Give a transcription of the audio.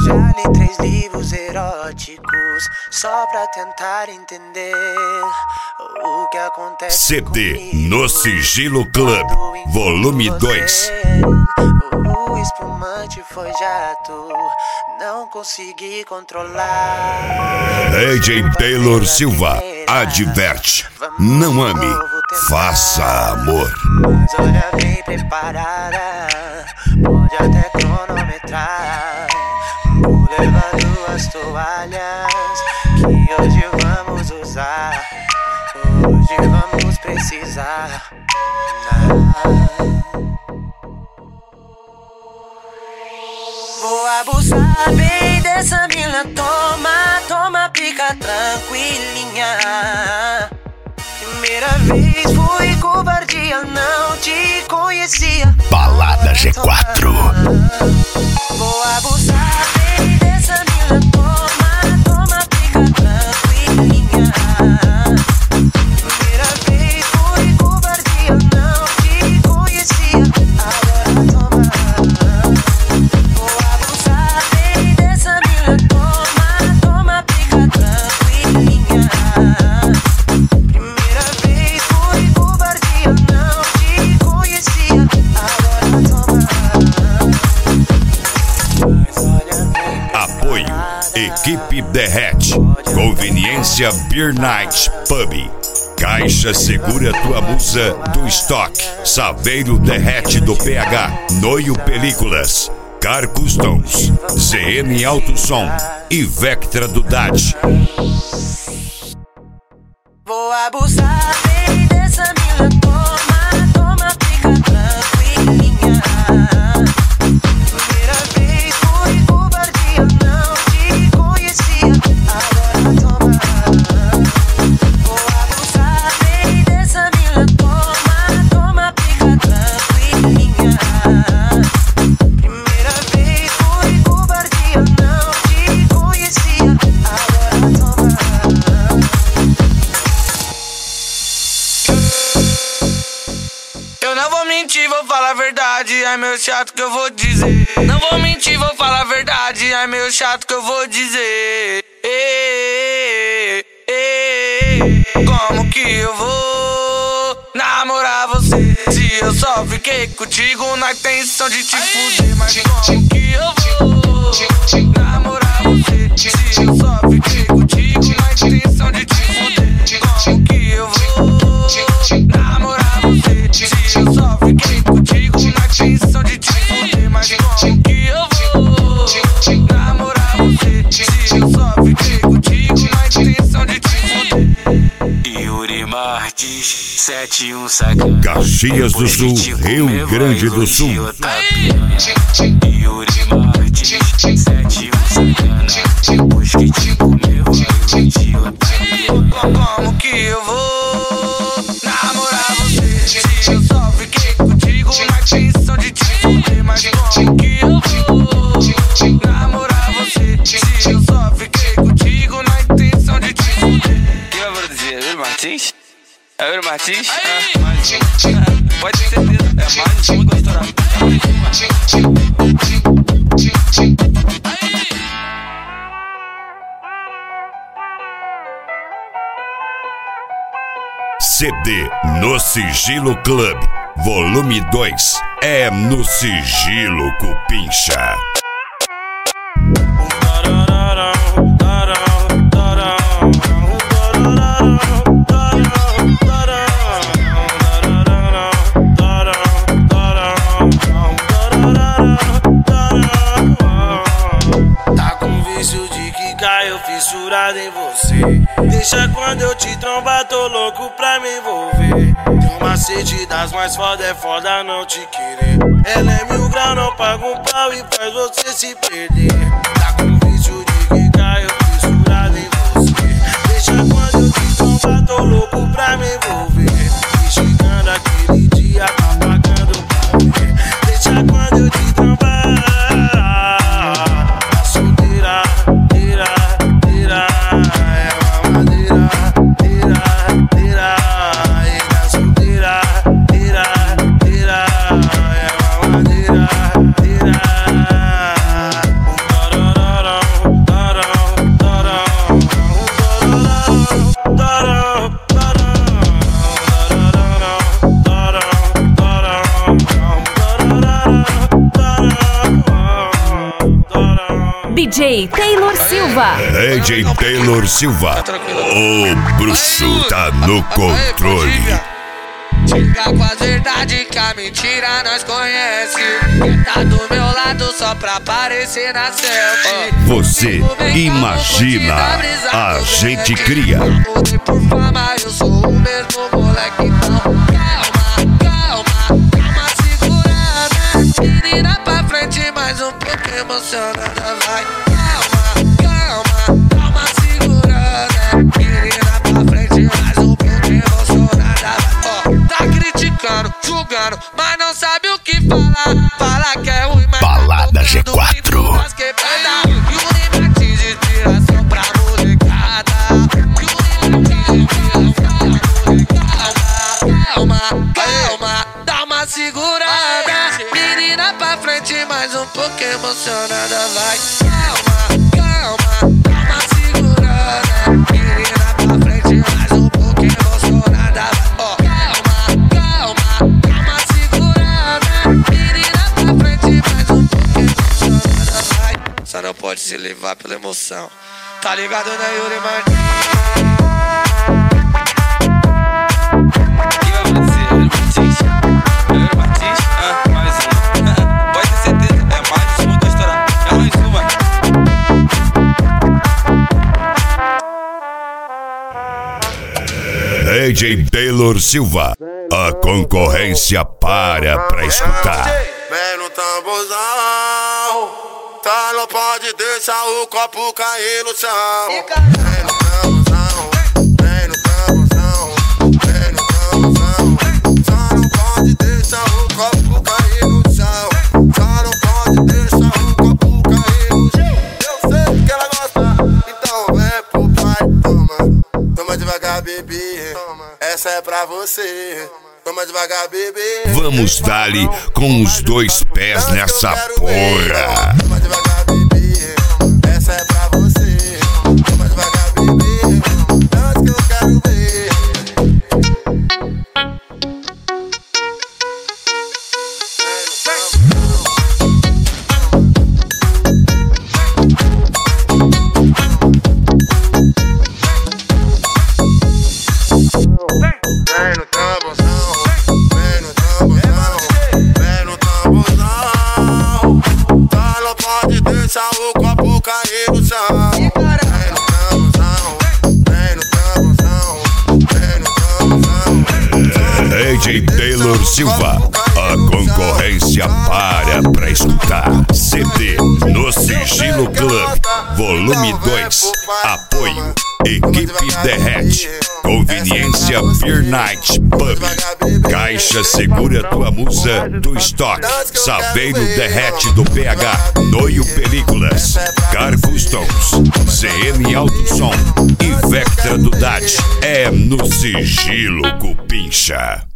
Já li 3 livros eróticos só pra tentar entender o que acontece CD comigo. no Sigilo Club, volume 2. O espumante foi jato, não consegui controlar. AJ Taylor Silva adverte: não ame, faça amor. Mas olha, vem preparada, pode até cronometrar. Vou levar 2 toalhas que hoje vamos usar. Hoje vamos precisar. Vou abusar bem dessa mina, toma, pica tranquilinha. Primeira vez fui covardia, não te conhecia. Balada G4. Vou abusar bem dessa mina, toma, pica tranquilinha. Primeira vez fui covardia, não te conhecia. Agora toma. Vou abusar bem dessa mina, toma, pica tranquilinha. Primeira vez fui covardia, não te conhecia. Agora toma. Apoio Equipe Derrete, Conveniência Beer Night Pub, Caixa Segura Tua Musa do Estoque, Saveiro Derrete do PH, Noio Películas, Car Customs, ZM Alto Som e Vectra do DAD. Vou abusar bem dessa mina, toma, pica tranquilinha. Primeira vez fui covardia, não te conhecia. Agora toma. Vou abusar bem dessa mina, toma, pica tranquilinha. Primeira vez fui covardia, não te conhecia. Agora toma. Eu não vou mentir, vou falar a verdade, é meio chato que eu vou dizer. Não vou mentir, vou falar a verdade, é meio chato que eu vou dizer. Como que eu vou namorar você se eu só fiquei contigo na intenção de te fuder? Mas como que eu vou namorar você se eu só fiquei contigo na intenção de te fuder? Como que eu vou namorar você se eu só fiquei contigo na intenção de te fuder? Mas como que eu vou namorar você se eu só fiquei contigo na intenção de te fuder? Yuri Martins, 71 sacana. Caxias do Sul, Rio Grande do Sul. Yuri Martins, 71 sacana. Depois que te comeu, vai iludir outra. Como que eu vou namorar você se eu só fiquei contigo na intenção de te fuder? Mas como que eu vou namorar você se eu só fiquei contigo na intenção de te fuder? Quem vai produzir? É o Yuri Martins? É o Yuri Martins? Pode ter certeza, é mais um que vai estourar. CD no Sigilo Club, volume 2. É no Sigilo Cupincha. Tá com vício de que caiu fissurado em você. Deixa quando eu te trombar, tô louco pra me envolver. Tem um macete das mais foda, é foda não te querer. Ela é 1000 graus, não paga um pau e faz você se perder. Tá com vício de que caiu fissurado em você. Deixa quando eu te trombar, tô louco pra me envolver. E chegando aquele dia, tá pagando pra ver. Deixa quando eu te trombar. DJ Taylor Silva. DJ Taylor Silva. O bruxo tá no controle. Diga com a verdade que a mentira nós conhece. Quer tá do meu lado só pra aparecer na selfie. Você imagina, a gente cria. Mudei por fama, eu sou o mesmo moleque. Então calma, segurada. Menina pra frente, mais um pouco emocionada. Vai, calma, segurada. Menina pra frente, mais um pouco emocionada. Tá criticando, julgando, mas não sabe o que falar. Fala que é ruim, mas Balada G4. E o limite de inspiração pra molecada. Calma, dá uma segurada. Menina pra frente, mais um pouco emocionada. Vai, calma, dá uma segurada. Menina pra frente, mais um pouco emocionada. Calma, dá uma segurada. Menina pra frente, mais um pouco emocionada. Vai, só não pode se levar pela emoção. Tá ligado, né, Yuri Martins? Pode ter certeza, é mais uma que estourar. É mais uma. DJ Taylor Silva. A concorrência para pra escutar. Vem no tamborzão, tá, não pode deixar o copo cair no chão. Vem no tamborzão, vem no tamborzão, vem no tamborzão. Só não pode deixar o copo cair no chão. Só não pode deixar o copo cair no chão. Eu sei que ela gosta, então vem pro pai. Toma devagar, bebê, essa é pra você. Toma devagar, bebê. Vamos dar-lhe com os dois pés nessa porra. Toma devagar, bebê, essa é pra você. Toma devagar, bebê, dança que eu quero ver. Vem no tamborzão, vem no tamborzão, vem no tamborzão. Tá, não pode deixar o copo cair no chão. Vem no tamborzão, vem no tamborzão, vem no tamborzão. DJ Taylor Silva. A concorrência para pra escutar. CD no Sigilo Club, volume 2. Apoio Equipe Derrete. Conveniência Beer Night Pub. Caixa Segura Tua Musa do Stock. Saveiro Derrete do PH. Noio Películas. Car Customs. CM Alto Som. E Vectra do DAT. É no Sigilo Cupincha.